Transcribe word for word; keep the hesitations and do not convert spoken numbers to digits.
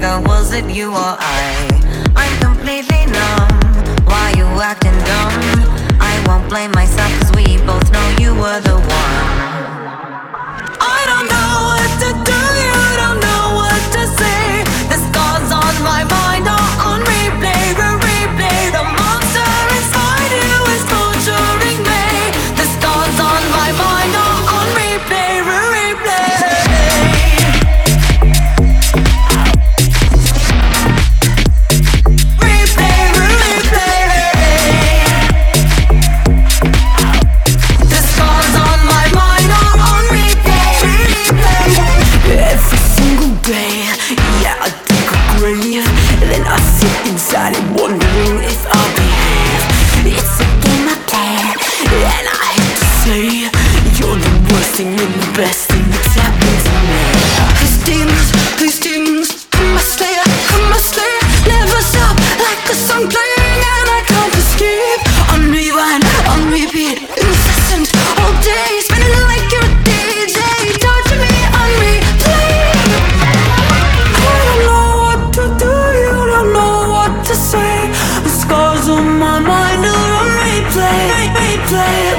figure, was it you or I? I'm completely numb. Why you acting dumb? I won't blame myself, cause we both know you were the one. I don't know what to do, you don't know what to say. The scars on my mind are on replay, re-replay. The monster inside you is torturing me. The scars on my mind are on replay, re-replay. Replay, re-replay. The scars on my mind are on replay, re-replay. Every single day, yeah, I dig a grave. Then I sit inside it wondering if I'll behave. It's a game I play, and I hate to say you're the worst thing and the best thing that's happened to me. These demons, these demons, I'm a slayer, I'm a slayer. Never stop like a song playing and I can't escape. On rewind, on repeat, incessant all day. Spinning like you're a D J, torture me on replay. I don't know what to do, you don't know what to say. The scars on my mind are on replay, replay.